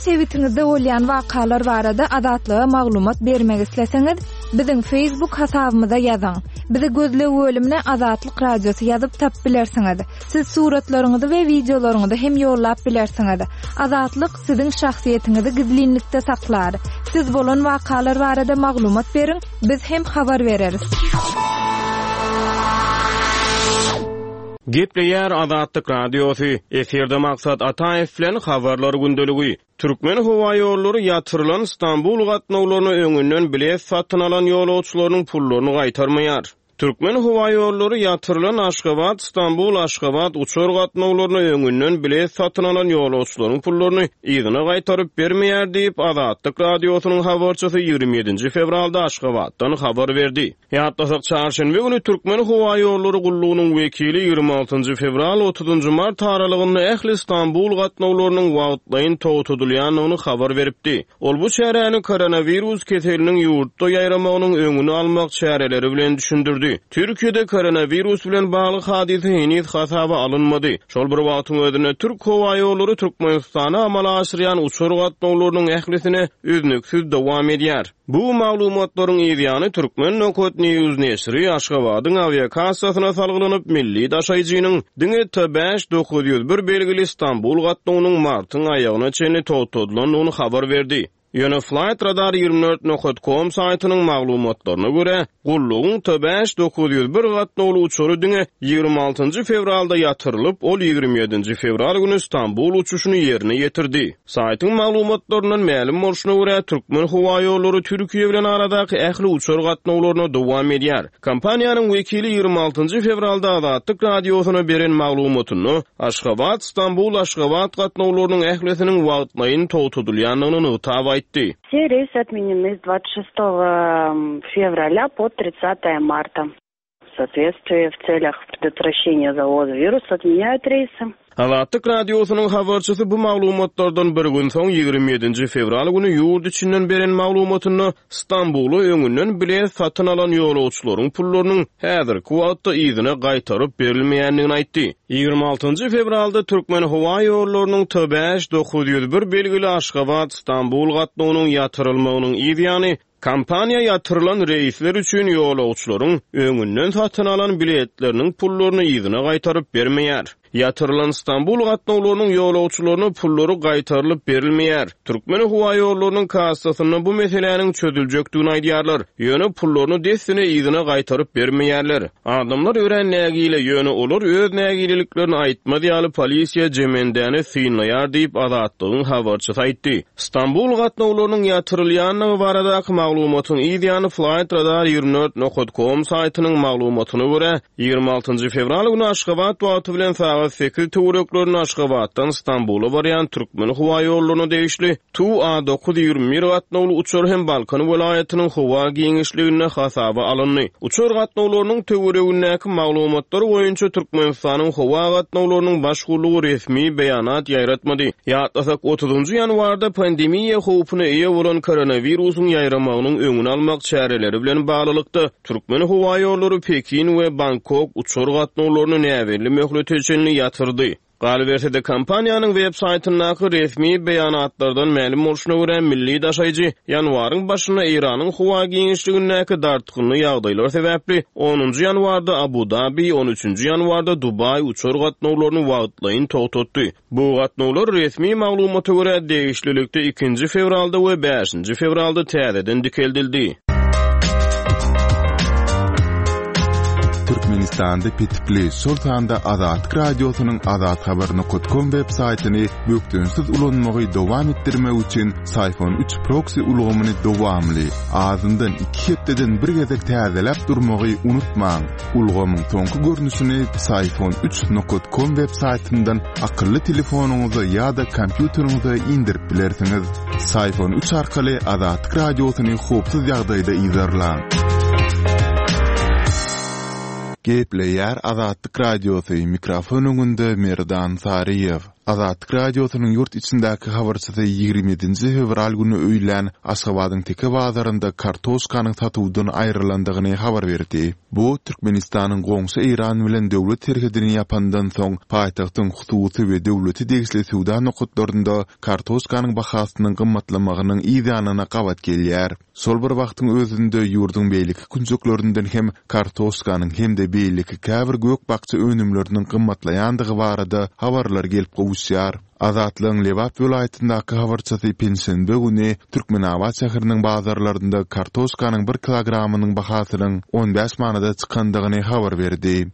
sewitinizde bolýan wakalar barada adatlyga maglumat bermek isleseňiz, biziň Facebook hasabymyza ýazyň. Bizi gözle bölümine Azatlyk Radiosu ýazyp tap bilersiňiz. Siz suratlaryňyzy we videolaryňyzy hem ýollap bilersiňiz. Azatlyk siziň şahsiýetiniňizi gizlinlikde saklar. Siz bolan wakalar barada maglumat beriň, biz hem habar bereriz. Gepleýär Azatlyk Radiosu. Eferde maksat Ataev bilen habarlar gündöligi. Türkmen howa ýollary ýatyrylan Istanbul gatnawlaryny öňünden bilet satyn alan ýolagçylarynyň pullaryny gaýtarmaýar. Türkmen howa ýollary ýatyrylan Aşgabat, Istanbul, Aşgabat uçur gatnawlaryny öňünden bilet satyn alan ýolagçylarynyň pullaryny ýygyna gaýtaryp bermeýär diýip Azatlyk Radiosynyň habarçysy 27 fevralda Aşgabatdan habar berdi. Ýatlasak çarşembe güni Türkmen howa ýollary gullugynyň wekili 26 fevral 30 mart aralygynda ähli Istanbul gatnawlarynyň wagtlaýyn togutulýanyny habar beripdi. Ol bu şäherni koronavirus keseliniň ýurtda ýaýramagynyň öňüni almak çäreleri bilen düşündirdi. Türkiýede koronavirus bilen bagly hadise henüz hasaba alınmady. Şol bir wagtyň özünde Türk howa ýollary Türkmenistana amal aşyrýan uçur gatnawlarynyň ählisine üznüksiz dowam edýär. Bu maglumatlaryň ýygyny Türkmen Nokot News nesri Aşgabatyň aviakassasyna salgylanyp milli daşaýjynyň diňe T5901 belgili Istanbul gatnawynyň martyň aýagyna çenli togutulanyny habar berdi. Ýöne flightradar24.com saytynyň maglumatlaryna görä, gullugyň T5901 gatnawly uçury diňe 26 fevralda ýatyrylyp, ol 27 fevral güni Istanbul uçuşuny ýerine ýetirdi. Saytyň maglumatlarynyň ma'lum bolşyna görä, Türkmen howa ýollary Türkiýe bilen aradaky ähli uçur gatnawlaryna dowam edýär. Kompaniýanyň wekili 26 fevralda Azatlyk Radiosyna beren maglumatyny Aşgabat, Istanbul, Aşgabat gatnawlarynyň ählisiniň wagtlaýyn togutulýanyny taýip etdi. Все рейсы отменены с 26 февраля по 30 марта. В соответствии в целях предотвращения завоза вируса отменяют рейсы. Azatlyk Radiosynyň habarçysy bu maglumatlardan bir gün soň 27 fevral güni ýurt içinden beren maglumatyny Istanbuly öňünden bilet satyn alan ýolagçylaryň pullarynyň häzirki wagtda ýygyna gaýtaryp berilmeýändigini aýtdy. 26 fevralda Türkmen howa ýollarynyň T5901 belgili Aşgabat, Istanbul gatnawynyň ýatyrylmagynyň ýygyny kampaniýa ýatyrylan reisler üçin ýolagçylaryň öňünden satyn alan biletleriniň pullaryny ýygyna gaýtaryp bermeýär. Ýatyrylan Istanbul gatnawlarynyň ýolagçylaryna pullary gaýtarylyp berilmeýär. Türkmen howa ýollarynyň kassasyna bu meseleniň çözüljekdigini aýdýarlar. Ýöne pullaryny desine ýygyna gaýtaryp bermeýärler. Adamlar öwrenlägiyle ýöne olar öz nägililiklerini aýtmadýaly polisiýa jemendäni synlaýar diýip Azatlygyň habarçysy aýtdy. Istanbul gatnawlarynyň ýatyrylýanyny baradaky maglumatyň ýygyny flightradar24.com saytynyň maglumatyna görä 26 fevral güni Aşgabat wagty bilen 8 tuğraklarını Aşgabatdan İstanbul'a barayan Türkmen howa ýollaryna degişli Tu-A921 gatnawly uçur hem Balkan welaýatynyň howa giňişligine hasaba alyndy. Uçur gatnawlarynyň töweregindäki maglumatlar boýunça Türkmenistanyň howa gatnawlarynyň başgulugy resmi beýanat ýaýratmady. Ýatlasak 30 ýanwarda pandemiýa howpuna eýe bolan koronawirusyň ýaýramagynyň öňüni almak çäreleri bilen baglykda Türkmen howa ýollary Pekin we Bangkok uçur gatnawlaryny näwelli möhleteçenli ýatyrdy. Galbertede kampaniýanyň web saytyndaky resmi beýanatlardan ma'lum bolşyna görä milli daşaýjy ýanwaryň başyna Iranyň howa giňişligindäki dartykly ýagdaýlar sebäpli 10 ýanwarda Abu Dhabi, 13 ýanwarda Dubai uçur gatnawlaryny wagtlaýyn togutdy. Bu gatnawlar resmi maglumata görä degişlilikde 2 fevralda we 5 fevralda täzeden dikeldildi. Türkmenistanda pitipli Sultanda Azatlyk Radiosynyň azathabar.com web saytyny bökdünsiz ulanmagy dowam etdirmek üçin Sayfon 3 proxy ulgamyny dowamly azyndan 2 hepdeden bir gezek täzelep durmagy unutmaň. Ulgamyň soňky görnüşini Sayfon3.com web saytyndan akylly telefonuňyza ýa-da kompýuteriňize indirip bilersiňiz. Sayfon 3 arkaly Azatlyk Radiosyny howpsuz ýagdaýda izlerläň. Gepleýär Azatlyk Radiosu mikrofon öňünde Merdan Sariýew. Azatlyk radiosynyň ýurt içindäki habarçysy 27-nji fevral güni öýlen Aşgabatyň Teke bazarynda kartoşkanyň satuwdan aýrylandygyny habar berdi. Bu Türkmenistanyň goňşy Iran bilen döwlet terhedini ýapandan soň paýtagtyň hususy we döwleti degişli suwda nokatlarynda kartoşkanyň bahasynyň gymmatlamagynyň ýa-da gawat gelýär. Sol bir wagtyň özünde ýurdun beýleki kunjuklaryndan hem kartoşkanyň hem de beýleki käbir gök bakçy önümleriniň gymmatlaýandygy barada habarlar gelip gowuşýar. Azatlyň Lewat welaýatyndaky habarçysy pensiýende güni Türkmenabad şäheriniň bazarlarynda kartoşkanyň 1 kilogramynyň bahasynyň 15 manada çykandygyny habar berdi.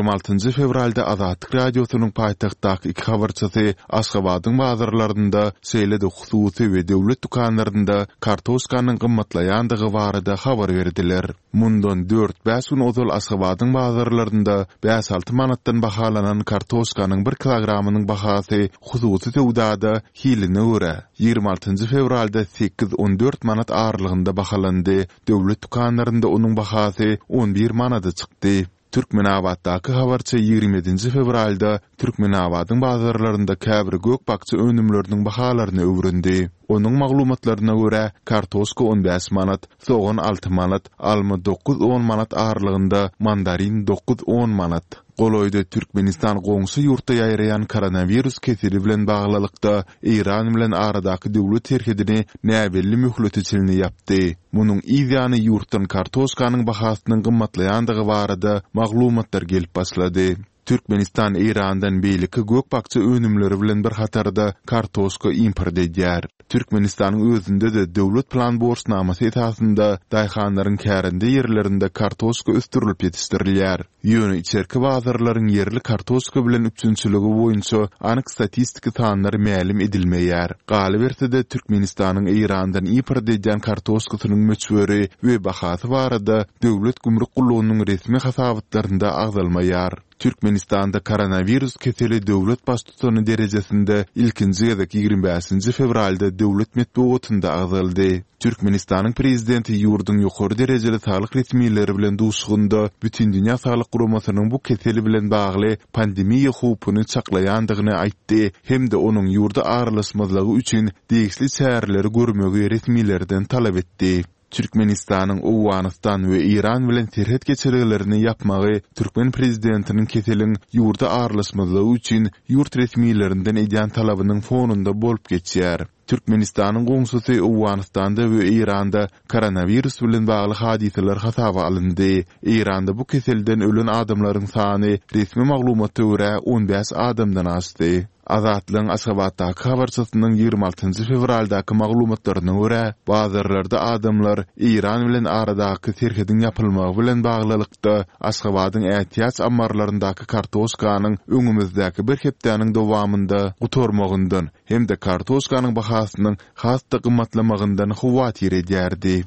26 fevralda Azatlyk radiosynyň paýtagtdaky iki habarçysy Aşgabatyň bazarlarynda seýlede hususy we döwlet dukanlarynda kartoşkanyň gymmatlaýandygy barada habar berdiler. Mundan 4-5 gün ozal Aşgabatyň bazarlarynda 5-6 manatdan bahalanan kartoşkanyň 1 kilogramynyň bahasy hususy sowdada hiline görä 26 fevralda 8-14 manat aralygynda bahalandy. Döwlet dukanlarynda onuň bahasy 11 manada çykdy. Türkmenabaddaky habarçy 27 fevralda Türkmenabadyň bazarlarynda käbir gök bakçy önümleriniň bahalaryny öwrendi. Onuň maglumatlaryna görä kartoşka 15 manat, soğan 6 manat, alma 9-10 manat aralygynda, mandarin 9-10 manat. Goloyda Türkmenistan goňşy ýurtda ýaýraýan koronavirus kesiri bilen baglylykda Iran bilen aradaky döwlet terhedini näbelli mühletçilini ýapdy. Munyň ýa-da ýurtdan kartoşkanyň bahasynyň gymmatlaýandygy barada maglumatlar gelip başlady. Türkmenistan Irandan beýleki gök bakçy önümleri bilen bir hatarda kartoşka import edýär. Türkmenistanyň özünde de döwlet plan borsnamasy esasında daýhanlaryň kärinde ýerlerinde kartoşka östürilip ýetişdirilýär. Ýöne içerki bazarlaryň yerli kartoşka bilen üçünçüligi boýunça anyk statistika sanlary ma'lum edilmeýär. Galy berse Türkmenistanyň Irandan import edýän kartoşkasynyň möçberi we bahasy barada döwlet gümrük gullugynyň resmi hasabatlarynda agzalmaýar. Türkmenistanda koronavirus keseli döwlet baş tutany derejesinde ilkinji ýerlik 25 fevralda döwlet metbuatynda agzaldy. Türkmenistanyň prezidenti ýurdun ýokary derejeli saglyk resmiýetleri bilen duşgunda bütün dünýä saglyk guramasynyň bu keseli bilen bagly pandemiýa howpuny çaklaýandygyny aýtdy hem de onuň ýurda aralaşmazlygy üçin degişli çäreleri görmegi resmiýetlerden talap etdi. Türkmenistanyň Owganistan we Iran bilen terhet geçirgilerini ýapmagy Türkmen prezidentiniň keseliň ýurda aralaşmazlygy üçin ýurt resmiýetlerinden edýän talabynyň fonunda bolup geçýär. Türkmenistanyň goňşusy Owganistanda we Iranda koronavirus bilen bagly hadiseler hasaba alındy. Iranda bu keselden ölen adamlaryň sany resmi maglumatlara görä 15 adamdan aşdy. Azatlyň Aşgabatdaky habarçysynyň 26 fevraldaky maglumatlaryna görä, bazarlarda adamlar Iran bilen aradaky terhedin ýapylmagy bilen baglylykda Aşgabatyň ätiýat ammarlaryndaky kartoşkanyň öňümizdäki bir hepdeniň dowamında gutormagyndan hem de kartoşkanyň bahasynyň hasda gymmatlamagyndan howat ýerdärdi.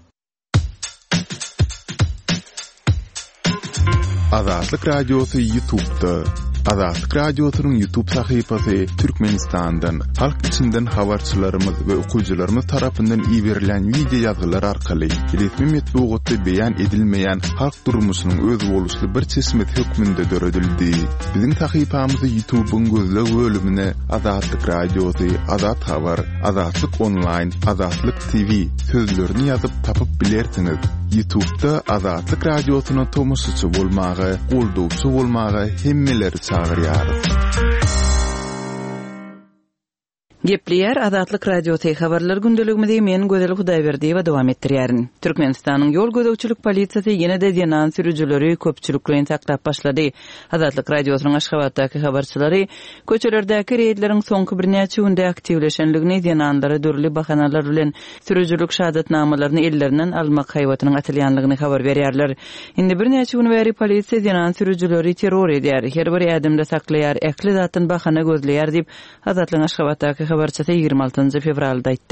Azatlyk radiosy YouTube'da Azatlyk radiosynyň YouTube sahypasy Türkmenistandan, halk içinden habarçylarymyz we okuwçylarymyz tarapyndan iýerilen video ýazgylar arkaly resmi metbuatda beýan edilmeýän halk durmuşynyň öz boluşly bir çeşmet hökmünde döredildi. Biziň sahypamyzy YouTube'un gözleg bölümine Azatlyk radiosy, Azat habar, Azatlyk online, Azatlyk TV sözlerini ýazyp tapyp bilersiňiz. YouTube'da Azatlyk radiosyna tomusçy bolmagy, goldowçy bolmagy hemmeleri çağırýar. Gepleýär Azatlyk radiosyny habarlar gündeligimizde men Gözel Hudaýberdi we dowam etdirýärin. Türkmenistanyň ýol gödäwçilik polisiýasy ýene-de ýanan sürüjileri köpçüliklen taklap başlady. Azatlyk radiosynyň Aşgabatdaky habarçylary köçelerdäki reýdleriň soňky birnäçe günde aktivleşenligini ýananlara dörli bahanalar bilen sürüjilik şahadatnamalaryny ellerinden almak haýwatynyň atylýanlygyny habar berýärler. Indi birnäçe gün bäri polisiýa ýanan sürüjileri terror edýär, her bir ýadymda saklaýar, ekli zatyn bahana gözleýär diýip Azatlyň Aşgabatdaky habarçysy 26 fevralda aýtdy.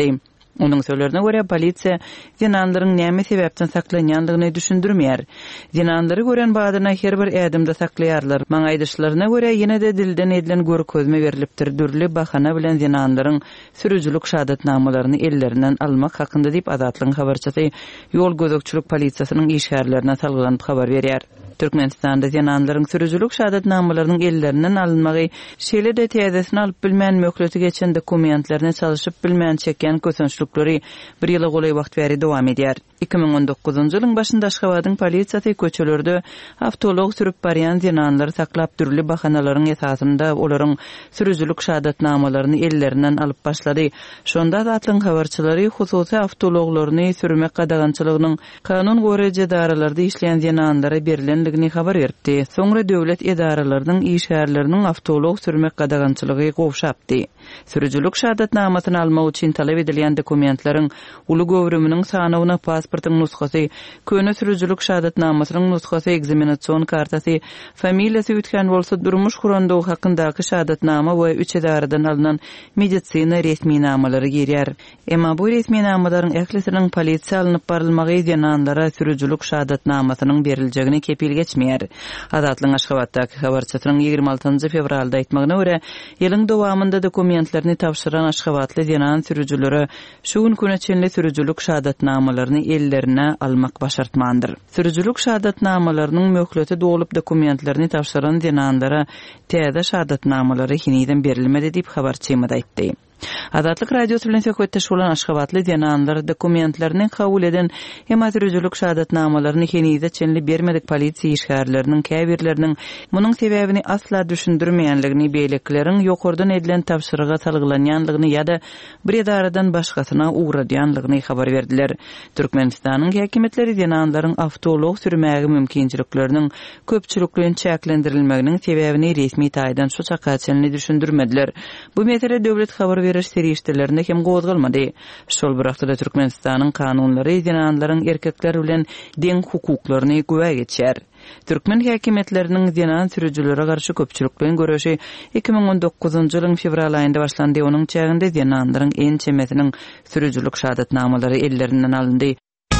Onun sözlerine göre polisiýa zinanlaryň näme sebäpden saklanýanlygyny düşündirmeýär. Zinanlary gören badyna her bir ädimde saklaýarlar. Maňaýdyşlaryna göre ýene-de dilden edilen görkezme berilipdir. Dürli bahana bilen zinanlaryň sürüjülük şahatnamalaryny ellerinden almak hakynda diýip Azatlygyň habarçysy ýol gözekçilik polisiýasynyň işgärlerine salgylanyp habar berýär. Türkmenistanda zinanlaryň sürüjülük şahatnamalarynyň ellerinden alınmagy şeýle de täzesini alyp bilmän möhleti geçen dokumentlerini çalışyp bilmän çeken köçençlikleri bir ýyla golay wagt bäri dowam edýär. 2019-njy ýylyň başynda Aşgabatyň polisiýasy köçelerde awtolog sürüp barýan zinanlary saklap türli bahanalaryň esasynda olaryň sürüjülük şahatnamalaryny ellerinden alyp başlady. Şonda da atlyň habarçylary hususy awtologlaryny sürmek gadagançylygynyň kanun goraja daralarda işleýän zinanlara berilendigini habar berdi. Soňra döwlet edaralarynyň işgärleriniň awtolog sürmek gadagançylygy gowşapdy. Sürüjülük şahatnamasyny almak üçin talap edilen dokumentlaryň uly göwrüminiň sanawyna pasportyň nusgasy, köne sürüjülük şahatnamasynyň nusgasy, ekzaminasiýon kartasy, familiýasy ütken bolsa durmuş gurandygy hakyndaky şahatnama we üç edaradan alynan medisina resmi namalary girýär. Emma bu resmi namalaryň ählisiniň polisiýa alınıp barylmagy zinanlara sürüjülük şahatnamasynyň beriljegini kepil geçmeýär. Azatlyň Aşgabatdaky habarçysynyň 26-njy fevralda aýtmagyna görä, ýylyň dowamında dokumentlerini tapşyran Aşgabatly zinan sürüjülere şu gün köneçenli sürüjülük şahatnamalaryny ellerine almak başartmandyr. Sürüjülük şahatnamalarynyň möhleti dolup dokumentlerini tapşyran zinanlara täze şahatnamalary hiniden berilmedi diýip habarçymada aýtdy. Azatlyk radiosu bilen söhbetdeş bolan Aşgabatly zinanlar dokumentlerini kabul eden hem sürüjülük şahatnamalaryny henüze çenli bermedik polisiýa işgärleriniň käbirleriniň munyň sebäbini asla düşündirmeýänligini, beýlekleriň ýokurdan edilen tapşyryga salgylanýanlygyny ýa-da bir edaradan başgasyna uğradýanlygyny habar berdiler. Türkmenistanyň häkimetleri zinanlaryň awtolog sürmägi mümkinçilikleriniň köpçülikligiň çäklendirilmeginiň sebäbini resmi taýdan şu çaka çenli düşündirmediler. Bu mesele döwlet habar seriştelerinde hem gozgalmady. Şol birakda Türkmenistanyň kanunlary zinanlaryň erkekler bilen deň hukuklaryny güwe geçýär. Türkmen häkimetleriniň zinan sürüjülere garşy köpçülik bilen görüşi 2019-njy ýylyň fevral aýynda başlandy. Onuň çäginde zinanlaryň en çemesiniň sürüjülük şahatnamalary ellerinden alındy.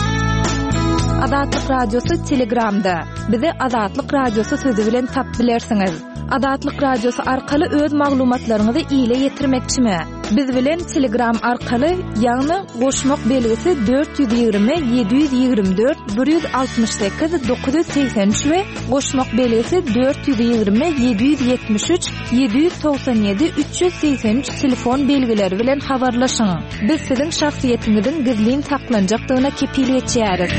Azatlyk radiosu Telegramda. Bizi Azatlyk radiosu sözi bilen tap bilersiňiz. Azatlyk radiosu arkaly öz maglumatlaryňyzy ýyla ýetirmekçimi? Biz bilen Telegram arkaly ýagny goşmak belgisi 420 724 168 983 we goşmak belgisi 420 773 797 383 telefon belgileri bilen habarlaşyň. Biz siziň şahsiýetiňiziň gizlin saklanjakdygyna kepil etýäris.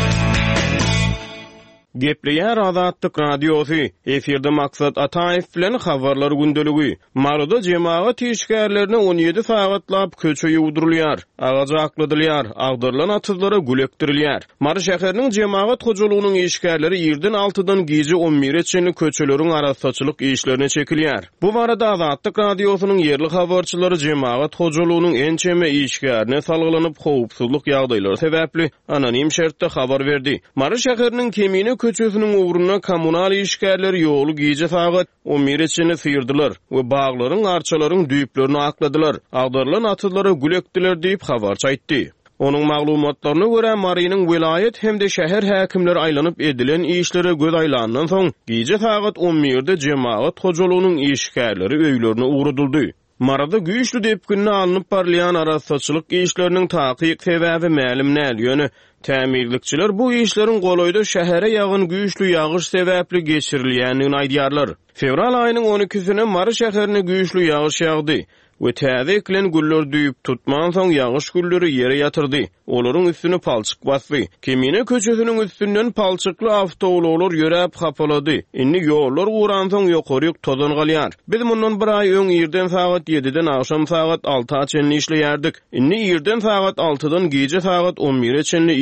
Gepleýär Azatlyk radiosu. Efirde maksat Ataýew bilen habarlar gündeligi. Maryda jemaat işgärlerini 17 sagatlap köçe ýuwdurulýar, agajaqladylýar, agdyrlan atyzlara gülekdirilýär. Mary şäheriniň jemaat hojalygynyň işgärleri ýerden 6-dan gije 11-çe köçeleriň arasaçylyk işlerine çekilýär. Bu barada Azatlyk radiosynyň ýerli habarçylary jemaat hojalygynyň ençeme işgärine salgylanyp howpsuzlyk ýagdaýlary sebäpli anonim şertde habar berdi. Mary şäheriniň Kemine köçesiniň uğruna kommunal işgärleri ýolu gije sagat 11-çe sıyırdylar we baglaryň arçalaryň düýplerini akladylar. Agdarlan atyzlara gülekdiler diýip habarçy aýtdy. Onuň maglumatlaryna görä Marynyň vilayet hemde şäher häkimleri aýlanyp edilen işlere göz aýlandan soň gije sagat 11-de jemaat hojalygynyň işgärleri öýlerine uğradyldy. Marada güýçlü depkinne alınıp barlayan arasaçylyk işleriniň takyk sebäbi ma'lum näl. Tämirlikçiler bu işlerin goloyda şähere ýagyn güýçlü ýagyş sebäpli geçirilýänini aýdýarlar. Fevral aýynyň 12-sine Mary şäherine güýçlü ýagyş ýagdy we täze eklen güller düýüp tutman soň ýagyş gülleri ýere ýatyrdy. Olaryň üstüne palçyk basdy. Kemine köçesiniň üstünden palçykly awtologlar ýörep hapalady. Inni ýollar uran soň ýokaryk tozan galýar. Biz mundan bir aý öň ýerden sagat 7-den akşam sagat 6-a çenli işleýärdik. Inni ýerden sagat 6-dan gije sagat 11-e çenli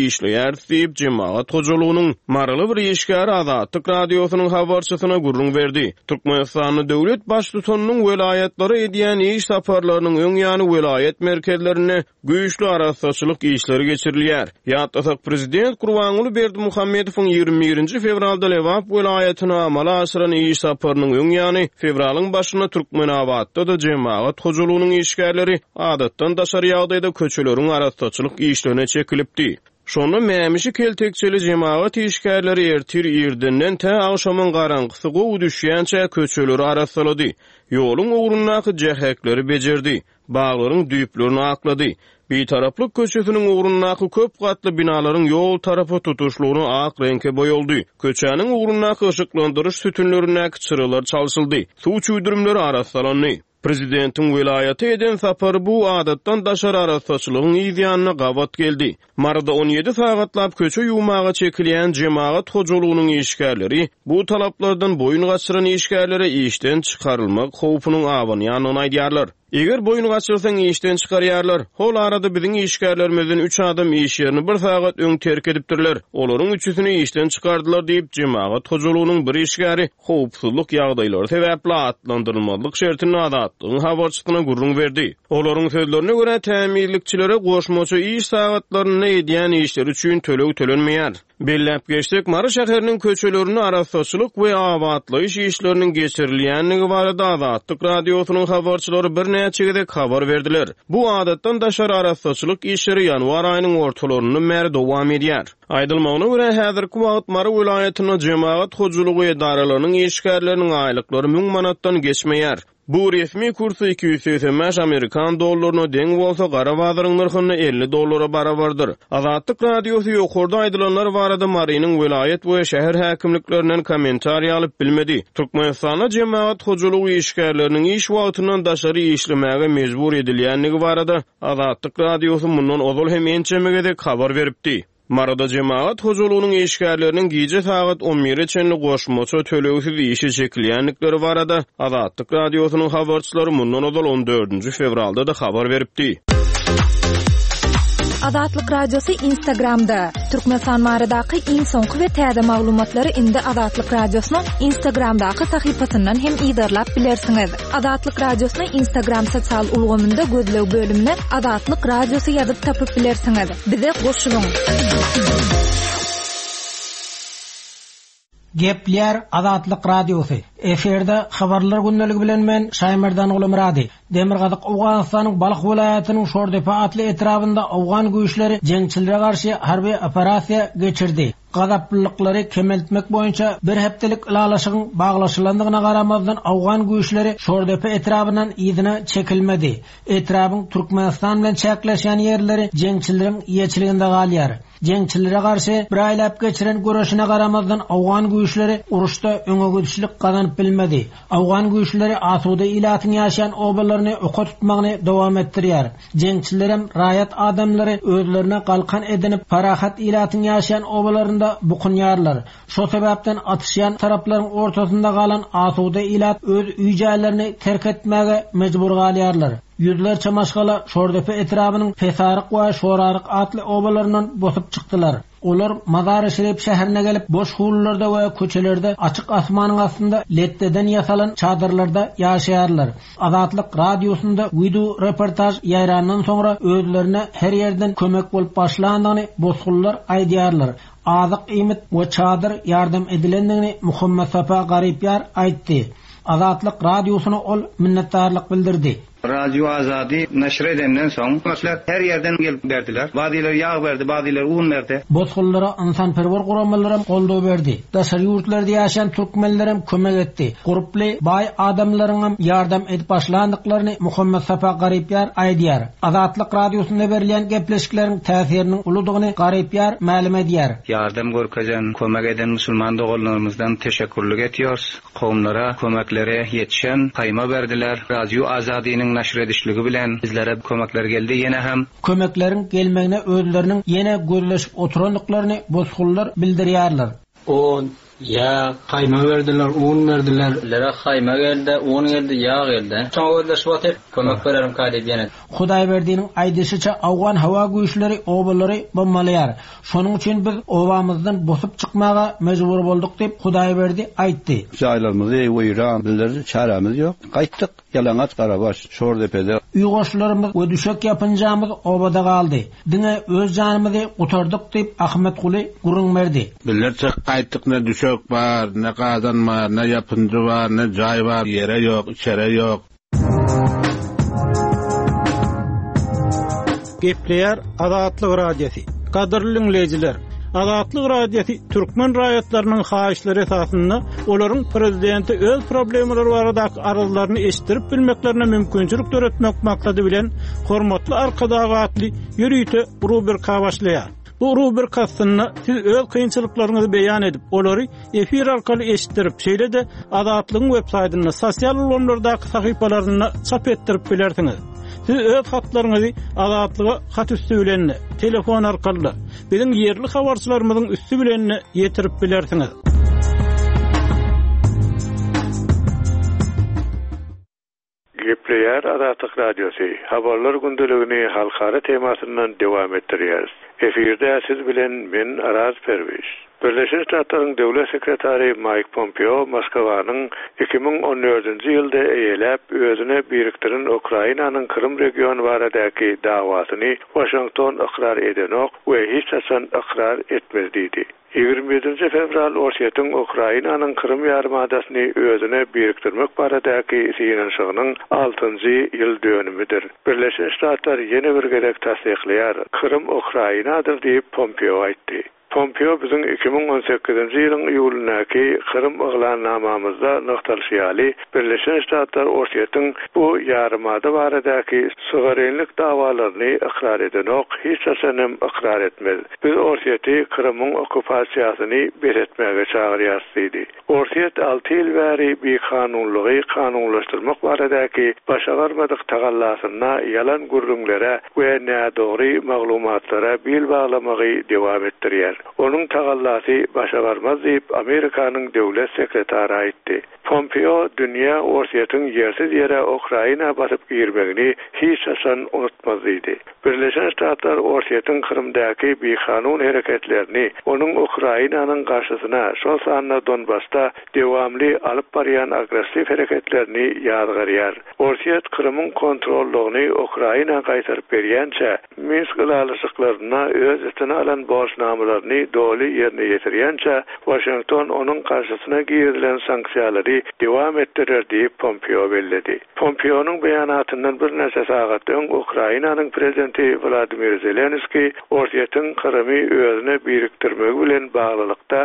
işleýär diýip jemaat hojalygynyň maraly bir işgär Azatlyk radiosynyň habarçysyna gurrun berdi. Türkmenistanyň döwlet baş tutanynyň welaýatlary edýän iş saparlarynyň öň ýany welaýat merkezlerine güýçli araççylyk işleri geçirilýär. Ýa-da prezident Gurbanuly Berdimuhammedowyň 21-nji fevralda Lewap welaýatyna amala aşyran iş saparynyň öň ýany fevralyň başyna Türkmenabadda da jemaat hojalygynyň işgärleri adatdan daşary ýagdaýda köçeleriň araççylyk işlerine çekilipdi. Şonu mämişi keltekçeli jemaat işgärleri ertir ýerdinden tä agşamyň garangysi gowy düşýänçe köçeleri araçlady. Ýoluň ugrundaky jehekleri bejerdi. Baglaryň düýplerini aklady. Bir taraplyk köçesiniň ugrundaky köp gatly binalaryň ýol tarapy tutuşlugyny ak reňke boýaldy. Köçäniň ugrundaky ışyklandyryş sütunlaryna çyrylar çalşyldy. Suw çüýdürümleri araçlandy. Prezidentin welaýaty eden sapary bu adatdan daşar araççylygyň ýygyanyna gabat geldi. Marada 17 sagatlap köçe ýumaga çekilýän jemaat hojalygynyň işgärleri bu talaplardan boyun gaçyran işgärlere işden çykarylmak howpunyň awanyanyny aýdýarlar. Eger boyun gaçyrsaň işden çykarýarlar. Hol arada biziň işgärlerimizden 3 adam iş ýerini 1 sagat öň terk edipdirler. Olaryň üçüsini işden çykardylar diýip jemaat hojalygynyň bir işgäri howpsuzlyk ýagdaýlary sebäpli atlandyrylmalyk şertini Azatlygyň habarçysyna gurrun berdi. Olaryň sözlerine görä tämirlikçilere goşmaçy iş sagatlaryny edýän işler üçin töleg tölenmeýär. Belläp geçsek, Mara şäheriniň köçelerini araççylyk we awatlyş işleriniň geçirilýänligi barada Azatlyk radiosynyň habarçylary bir näçe habar berdiler. Bu adatdan daşar araççylyk işleri ýanwar aýynyň ortalaryny mer dowam edýär. Aýdylmagyna görä häzirki wagt Mara welaýatyna jemaat hojalygy edaralarynyň işgärleriniň aýlyklary 1000 manatdan geçmeýär. Bu resmi kursu 280 Amerikan dollaryna deň bolsa gara bazaryň narhyny 50 dollara barabardyr. Azatlyk radiosy ýokurda aýdylanlar barada Marynyň welaýat we şäher häkimliklerinden kommentar alyp bilmedi. Türkmenistana jemaat hojalygy işgärleriniň iş wagtyndan daşary işlemäge mejbur edilýänligi barada Azatlyk radiosy mundan ozal hem ençemegede habar beripdi. Marada jemaat hojalygynyň işgärleriniň gije sagat 11-e çenli goşmaçy tölegsiz işe çekilýänlikleri barada Azatlyk radiosynyň habarçylary mundan ozal 14-nji fevralda da habar beripdi. Azatlyk radiosu Instagramda. Türkmenistan maradaky iň soňky we täze maglumatlary indi Azatlyk radiosynyň Instagramdaky sahypasyndan hem ýydarlap bilersiňiz. Azatlyk radiosyny Instagram sosial ulgamynda gözlew bölümine Azatlyk radiosu ýazyp tapyp bilersiňiz. Bize goşulyň. Gepler Azatlyk radiosu. Eferde habarlar gündəligi bilen men Şaýmerdan Ulumrady. Demirgazyk Awganystanyň Balyk welaýatynyň Şordepe atly etrafynda Awgan güýçleri jeňçilere garşy harby operasiýa geçirdi. Gadaplylykları kemeltmek boýunça bir hepdelik ilalaşygyň baglaşylandygyna garamazdan Awgan güýçleri Şordepe etrafyndan ýygyna çekilmedi. Etrafyň Türkmenistan bilen çäkleşen ýerleri jeňçileriň ýeçiliginde galýar. Jeňçilere garşy bir aýlap geçiren görüşine garamazdan Awgan güýçleri uruşda öňe gidişlik kazanyp bilmedi. Awgan güýçleri asuda ilatyň ýaşaýan obalaryny oka tutmagyny dowam etdirýär. Jeňçilerim raýat adamlary özlerine galkan edinip parahat ilatyň ýaşaýan obalarynda bukunýarlar. Şo sebäpden atışýan taraplaryň ortasynda galan asuda ilat öz üýjälerini terk etmäge mejbur galýarlar. Yüzlerçe maşgala Şordepe etrafynyň Pesaryk we Şoraryk atly obalaryndan bosup çykdylar. Olar Mazar-ı Şerif şäherine gelip boş hullarda we köçelerde açyk asmanyň astynda letteden ýasalan çadırlarda ýaşaýarlar. Azatlyk radiosunda video reportaj ýaýrandan soňra özlerine her ýerden kömek bolup başlandygyny bozgullar aýdýarlar. Azyk iýmit we çadyr ýardam edilendigini Muhammed Safa Garipýar aýtdy. Azatlyk radiosyna ol minnetdarlyk bildirdi. Radio Azadi neşr edenden soň maslak her ýerden gelip berdiler. Badiler ýağ berdi, badiler un berdi. Bozgullara insanperwer guramallarym goldaw berdi. Daşary ýurtlarda ýaşaýan türkmenlerim kömek etdi. Guruply bay adamlaryň ýardam edip başlandyklaryny Muhammed Safa Garipýar aýdýar. Azatlyk radiosunda berilen gepleşikleriň täsiriniň uludygyny Garipýar ma'lum edýär. Ýardam görkejen, kömek eden musulman dogalarymyzdan teşekkürlik etýäris. Kowmlara kömeklere ýetişen gaýma berdiler. Radio Azadi'niň näşr edişligi bilen bizlere kömekler geldi. Ýene hem kömeklerin gelmegine özleriniň ýene gözleşip oturanlyklaryny bozgullar bildirýärler. 10 Ya qayma verdiler, un verdiler. Lere qayma geldi, un geldi, yağ geldi. Çoğu şuat hep kömek verelim kaydı diyenet. Hudaýberdiň aýdysyça awgan hawa güýçleri obalary bombalayar. Şonuň üçin biz obamyzdan bosup çykmaga mejbur bolduk diýip Hudaýberdi aýtdy. Jaýlarymyzy öýran bildirdi, çaramiz ýok. Gaýtdyk Yalaňaç Garabaş, Şordepede. Uýgoşlarymyz ödüşek ýapynjamyz obada galdy. Diňe öz janymyzy gutardyk diýip Ahmet Guly gurun berdi. Billerçe gaýtdyk ne düşek bar, ne gadan bar, ne yapınjy bar, ne jaý bar, ýere ýok, içere ýok. Gepleýär Azatlyk radiosi. Kadrly dinleýijiler, Azatlyk radiosi türkmen raýatlarynyň haýyşlary esasynda olaryň prezidenti öz problemleri barada aralyklaryny eşdirip bilmeklerine mümkinçilik töretmek maksady bilen hormatly arkadaşly ýürüýte rubrika başlaýar. Bu rubrikasyny siz öz kynçylyklaryňyzy beýan edip, olary efir arkaly eşitdirip, şeýle de Azatlygyň web saýtyna, sosial ulanlardaky sahypalaryna çap etdirip bilersiňiz. Siz öz hatlaryňyzy Azatlyga hat üstü bilen, telefon arkaly, biziň ýerli habarçylarymyzyň üstü bilen ýetirip bilersiňiz. Gepleýär Azatlyk radiosi. Habarlar gündeligini halkara temasyndan dowam etdirýär. Efirde siz bilen men Araz Perwiş. Birleşik Ştatlaryň döwlet sekretary Mike Pompeo Moskwanyň 2014-nji ýylda eýelep özüne biriktiren Ukrainanyň Krym regiony baradaky dawasyny Washington ikrar edenok we hiç haçan ikrar etmezdi. 27 fevral Orşetyň Ukrainanyň Krym ýarymadasyny özüne biriktirmek baradaky syýanyşygynyň 6-njy ýyl dönümidir. Birleşik Ştatlar ýene bir gerek tasdikleýär. Krym Ukrainadyr diýip Pompeo aýtdy. Pompeo biziň 2018-nji ýylyň iýulundaky Krym ýyglannamamyzda noktalyşýaly Birleşik Ştatlar Orşetyň bu ýarymada baradaky suwerenlik dawalaryny ikrar edenok hiç haçanam ikrar etmez. Biz Orşety Krymyň okupasiýasyny beretmäge çagyrýardy. Orşet 6 ýyl bäri bir kanunlygy kanunlaşdyrmak baradaky başagarmadyk tagallasynda ýalan gurrunlara we nädogry maglumatlara bil baglamagy dowam etdirýär. Onun tagallasy başagarmaz diýip Amerikanyň döwlet sekretary aýtdy. Pompeo dünýä Orşetyň ýersiz ýere Ukraina basyp girmegini hiç haçan unutmaz idi. Birleşik Ştatlar Orşetyň Krymdaky bir kanun hereketlerini onuň Ukrainanyň garşysyna şol sanyna Donbassda dewamly alyp barýan agressiv hereketlerini ýadgarýar. Orşet Krymyň kontrollygyny Ukraina gaýtaryp berýänçe Minsk galaşyklaryna öz üstüne alan borçnamalaryny doly ýerine ýetirýänçe Washington onuň garşysyna girilen sanksiýalary dewam etdirer diýip Pompeo bellidi. Pompeo'nun beýanatyndan bir neçe sagat öň Ukrainanyň prezidenti Vladimir Zelenski Orşetyň Krymy özüne biriktirmegi bilen baglylykda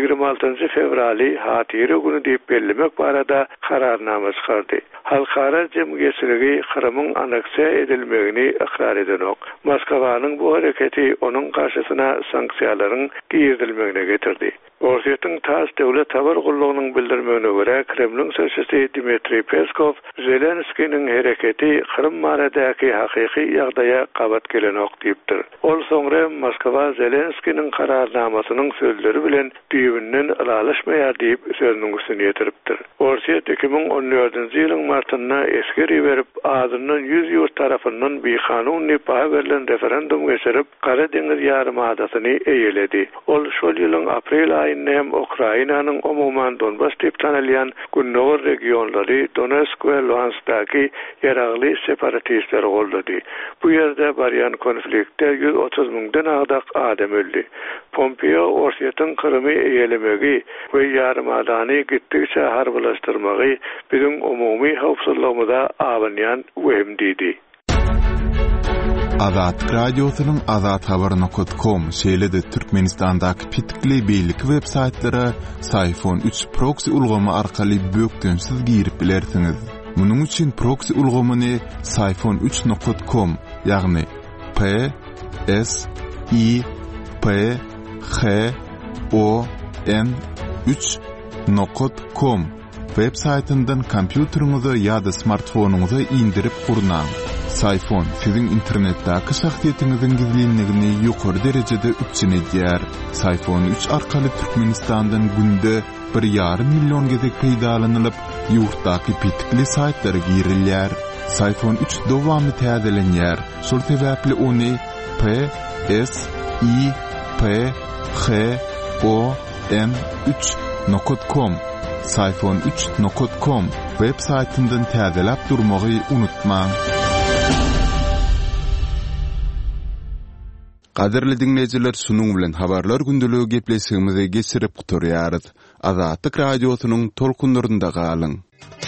26 fevraly hatyry güni diýip bellemek barada kararnama çykardy. Halkara jemgyýetçiligi Krymyň aneksiýa edilmegini ikrar edenok. Moskwanyň bu hareketi onuň garşysyna sanksiýalaryň giýirilmegine getirdi. Orşetyň tas döwlet habar gullugynyň bildirmegine görä Kremlin sözçüsü Dmitri Peskov Zelenskiň hareketi Krym baradaky hakyky ýagdaýa gabat gelenok diýipdir. Ol soňra Moskwa Zelenskiň kararnamasynyň sözleri bilen düýbünden alalaşmaýar diýip sözüniň üstüne ýetiripdir. Orşet 2014-nji ýylyň martynda eskeri berip adynyň 100 ýurt tarapyndan bir kanuny paha berilen referendum geçirip Kara Deňiz ýarymadasyny eýeledi. Ol şol ýylyň aprel aýynda Ukrainanyň umuman Donbass diýip tanylýan Günnowar regionlary Donetsk we Luhanskdaky ýaragly separatistler gollady. Bu ýerde barýan konfliktde 130 000dan agdak adam öldi. Pompeo Orşetyň Krymy eýelemegi we ýarymadany gittikçe harbylaşdyrmagy biziň umumy howpsuzlygymyza awanýan öhem diýdi. Azat radiosynyň azathabar.com şeýle-de Türkmenistandaky pitkili beýlik web saytlary Sayfon 3 proxy ulgamy arkaly bökdünsiz girip bilersiňiz. Munuň üçin proxy ulgamyny sayfon3.com ýagny PSYPHON3.com web saytyndan kompýuteriňize ýa-da smartfonuňyza indirip gurnaň. Sayfon sizin internetdäki şahsiýetiňiziň gizlinligini ýokary derejede üçine diýär. Sayfon 3 arkaly Türkmenistandan günde 1,5 milyon gezek peýdalanylyp, ýurtdaky pitikli saytlara girilýär. Sayfon 3 dowamy täzelenýär. Şol sebäpli ony sayfon3.com sayfon3.com web saytyndan täzelep durmagy unutmaň. Qadirli dinleyijiler, şunuň bilen habarlar gündeligi gepleşigimizi geçirip guturýarys. Azatlyk radiosynyň tolkunlarynda galyň.